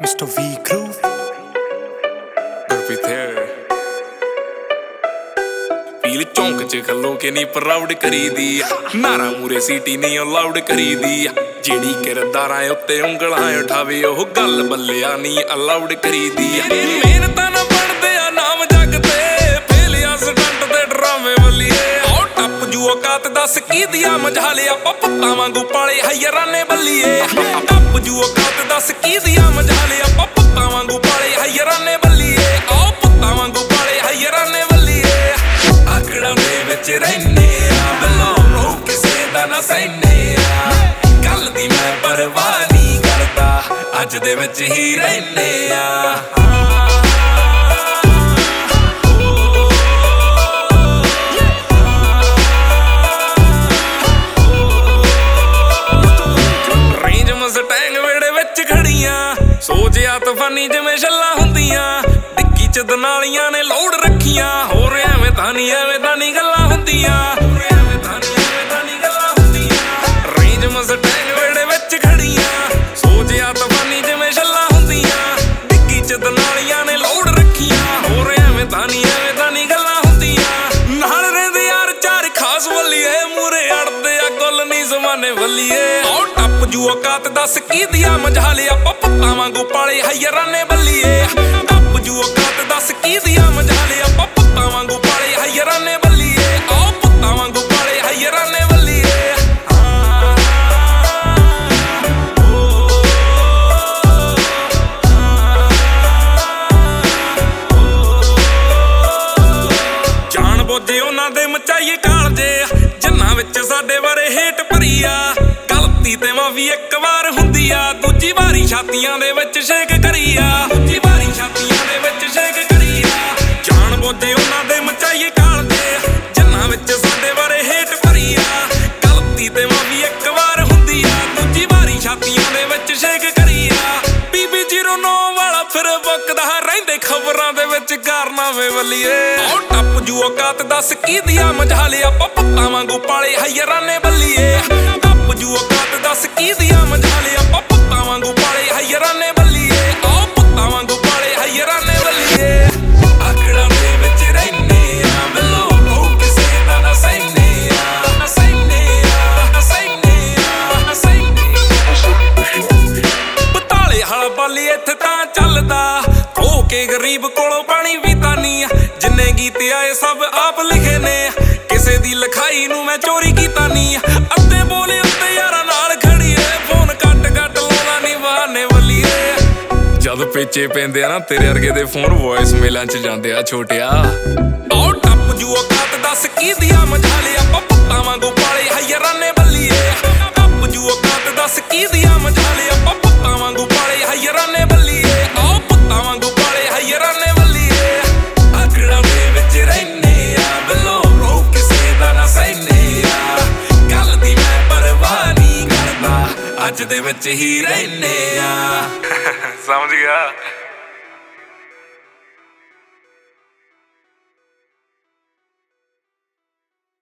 Mr. V Groove. Peel ਚੌਂਕ ਚ ਖਲੋ ਕੇ ਨੀ ਪ੍ਰਾਊਡ ਕਰੀਦੀ ਨਾਰਾ ਮੂਰੇ ਸੀਟੀ ਨਹੀਂ ਅਲਾਉਡ ਕਰੀਦੀ ਜਿਹੜੀ ਕਿਰਦਾਰਾਂ ਉੱਤੇ ਉਂਗਲਾਂ ਉਠਾਵੇ ਉਹ ਗੱਲ ਬੱਲਿਆ ਨਹੀਂ ਅਲਾਉਡ ਕਰੀਦੀ ਮਿਹਨਤਾਂ ਨਾ ਬਣਦੇ ਆ ਨਾਮ ਜੱਗ ਤੇ ਫੇਲਿਆ ਸਟੰਟ ਤੇ ਡਰਾਵੇ ਬੱਲੀਏ ਉਹ ਟੱਪ ਜੂ ਔਕਾਤ ਦੱਸ ਕੀ ਦਿਆ ਮਝਾਲੇ ਆਪਾਂ ਪੁੱਤਾਂ ਵਾਂਗੂ ਪਾਲੇ ਹਯਰਾਂ ਨੇ ਬੱਲੀਏ ਟੱਪ ਜੂ ਔਕਾਤ ਦੱਸ ਕੀ ਦਿਆ ਮਝਾਲੇ ਆਪਾਂ ਪੁੱਤਾਂ ਵਾਂਗੂ ਪਾਲੇ ਹਯਰਾਂ ਨੇ ਬੱਲੀਏ ਆਓ ਪੁੱਤਾਂ ਵਾਂਗੂ ਪਾਲੇ ਹਯਰਾਂ ਨੇ ਬੱਲੀਏ ਆਕੜਾਂ ਦੇ ਵਿੱਚ ਰਹਿੰਦੇ ਆ ਬਲੋ ਕਿਸੇ ਦਾ ਨਾ ਸਹਿੰਦੇ ਆ ਕੱਲ ਦੀ ਮੈਂ ਪਰਵਾਹ ਨਹੀਂ ਕਰਦਾ ਅੱਜ ਦੇ ਵਿੱਚ ਹੀ ਰਹਿੰਦੇ ਆ ਰੇਂਜ ਮਸਟੈਂਗ ਵੇੜੇ ਵਿੱਚ ਖੜੀਆਂ ਸੋਚਿਆ ਤੂਫਾਨੀ ਜਿਵੇਂ ਛੱਲਾਂ ਹੁੰਦੀਆਂ ਡਿੱਗੀ ਚ ਦਨਾਲੀਆਂ ਨੇ ਲੋੜ ਰੱਖੀਆਂ ਹੋਰ ਐਵੇਂ ਤਾਂ ਨਹੀਂ ਗੱਲਾਂ ਹੁੰਦੀਆਂ ਰੇਂਜ ਮਸਟੈਂਗ ਵੇੜੇ ਵਿੱਚ ਖੜੀਆਂ ਸੋਚਿਆ ਤੂਫਾਨੀ ਜਿਵੇਂ ਛੱਲਾਂ ਹੁੰਦੀਆਂ ਡਿੱਗੀ ਚ ਦਨਾਲੀਆਂ ਨੇ ਲੋੜ ਰੱਖੀਆਂ ਹੋਰ ਐਵੇਂ ਤਾਂ ਨਹੀਂ ਗੱਲਾਂ ਹੁੰਦੀਆਂ ਨਾਲ ਰਹਿੰਦੇ ਯਾਰ ਚਾਰ ਖਾਸ ਵੱਲੀਏ ਮੂਰੇ ਅੜਦੇ ਆ ਗੁੱਲ ਨਹੀਂ ਜ਼ਮਾਨੇ ਵੱਲੀਏ ਆਓ ਟੱਪ ਜੂ ਔਕਾਤ ਦੱਸ ਕੀ ਦਿਆ ਮਝਾਲੇ ਆਪਾਂ ਪੁੱਤਾਂ ਵਾਂਗੂ ਪਾਲੇ ਹਯਰਾਂ ਨੇ ਬੱਲੀਏ ਟੱਪ ਜੂ ਔਕਾਤ ਦੱਸ ਕੀ ਦਿਆ ਮਝਾਲੇ ਆਪਾਂ ਪੁੱਤਾਂ ਵਾਂਗੂ ਪਾਲੇ ਹਯਰਾਂ ਨੇ ਬੱਲੀਏ ਆਓ ਪੁੱਤਾਂ ਵਾਂਗੂ ਪਾਲੇ ਹਯਰਾਂ ਨੇ ਬੱਲੀਏ ਜਾਣ ਬੁੱਝੇ ਉਹਨਾਂ ਦੇ ਮਚਾਈਏ ਕਾਲਜੇ ਜਿੰਨਾਂ ਵਿੱਚ ਸਾਡੇ ਬਾਰੇ ਹੇਟ ਭਰੀ ਆ ਗਲਤੀ ਤੇ ਮਾਫੀ ਇੱਕ ਵਾਰ ਹੁੰਦੀ ਆ ਦੂਜੀ ਵਾਰੀ ਛਾਤੀਆਂ ਦੇ ਵਿੱਚ ਸ਼ੇਕ ਕਰੀ ਆ ਦੂਜੀ ਵਾਰੀ ਛਾਤੀਆਂ ਦੇ ਵਿੱਚ ਸ਼ੇਕ ਕਰੀ ਆ ਜਾਣ ਬੁੱਝੇ ਉਹਨਾਂ ਦੇ ਮਚਾਈਏ ਕਾਲਜੇ ਜਿੰਨਾਂ ਵਿੱਚ ਸਾਡੇ ਬਾਰੇ ਹੇਟ ਭਰੀ ਆ ਗਲਤੀ ਤੇ ਮਾਫੀ ਇੱਕ ਵਾਰ ਹੁੰਦੀ ਆ ਦੂਜੀ ਵਾਰੀ ਛਾਤੀਆਂ ਦੇ ਵਿੱਚ ਸ਼ੇਕ ਕਰੀ ਆ ਬੀਬੀ 09 ਵਾਲਾ ਫਿਰ ਬੁੱਕਦਾ ਰਹਿੰਦੇ ਖਬਰਾਂ ਦੇ ਵਿੱਚ ਕਾਰਨਾਮੇ ਵੱਲੀਏ ਆਓ ਟੱਪ ਜੂ ਔਕਾਤ ਦੱਸ ਕੀ ਦਿਆ ਮਝਾਲੇ ਆਪਾਂ ਪੁੱਤਾਂ ਵਾਂਗੂ ਪਾਲੇ ਹਯਰਾਂ ਨੇ ਬੱਲੀਏ ਟੱਪ ਜੂ ਔਕਾਤ ਦੱਸ ਕੀ ਦਿਆ ਮਝਾਲੇ ਆਪਾਂ ਪੁੱਤਾਂ ਵਾਂਗੂ ਪਾਲੇ ਹਯਰਾਂ ਨੇ ਬੱਲੀਏ ਆਓ ਪੁੱਤਾਂ ਵਾਂਗੂ ਪਾਲੇ ਹਯਰਾਂ ਨੇ ਬੱਲੀਏ ਆਕੜਾਂ ਦੇ ਵਿੱਚ ਰਹਿੰਦੇ ਆ ਬਲੋ ਕਿਸੇ ਦਾ ਨਾ ਸਹਿੰਦੇ ਆ ਬਤਾਲੇ ਹਲ ਬਾਲੀ ਇੱਥੇ ਤਾਂ ਚੱਲਦਾ ਹੋ ਕੇ ਗਰੀਬ ਕੋਲੋਂ ਪਾਣੀ ਪੀਤਾ ਨਹੀਂ ਜਿੰਨੇ ਗੀਤ ਆਏ ਸਭ ਆਪ ਲਿਖੇ ਨੇ ਕਿਸੇ ਦੀ ਲਿਖਾਈ ਨੂੰ ਮੈਂ ਚੋਰੀ ਕੀਤਾ ਨਹੀਂ ਅੱਧੇ ਬੋਲੇ ਉੱਤੇ ਯਾਰਾਂ ਨਾਲ ਖੜੀਏ ਫੋਨ ਕੱਟ ਲਾਉਣਾ ਨਹੀਂ ਬਹਾਨੇ ਵੱਲੀਏ ਜਦ ਪੇਚੇ ਪੈਂਦੇ ਆ ਨਾ ਤੇਰੇ ਵਰਗੇ ਦੇ ਫੋਨ ਵੌਇਸ ਮੇਲਾਂ ਚ ਜਾਂਦੇ ਆ ਛੋਟਿਆ ਆਓ ਟੱਪ ਜੂ ਔਕਾਤ ਦੱਸ ਕੀ ਦਿਆ ਮਝਾਲੇ ਆਪਾਂ ਪੁੱਤਾਂ ਵਾਂਗੂ ਪਾਲੇ ਹਯਰਾਂ ਨੇ ਬੱਲੀਏ ਟੱਪ ਜੂ ਔਕਾਤ ਦੱਸ ਕੀ ਦਿਆ ਮਝਾਲੇ ਆਪਾਂ ਪੁੱਤਾਂ ਵਾਂਗੂ ਪਾਲੇ ਹਯਰਾਂ ਨੇ ਬੱਲੀਏ ਆਓ ਪੁੱਤਾਂ ਵਾਂਗੂ ਪਾਲੇ ਹਯਰਾਂ ਨੇ ਬੱਲੀਏ ਆਕੜਾਂ ਦੇ ਵਿੱਚ ਰਹਿੰਦੇ ਆ ਬਲੋ ਕਿਸੇ ਦਾ ਨਾ ਸਹਿੰਦੇ ਆ ਕੱਲ ਦੀ ਮੈਂ ਪਰਵਾਹ ਨਹੀਂ ਕਰਦਾ ਅੱਜ ਦੇ ਵਿੱਚ ਹੀ ਰਹਿੰਦੇ ਆ ਸਮਝ ਗਿਆ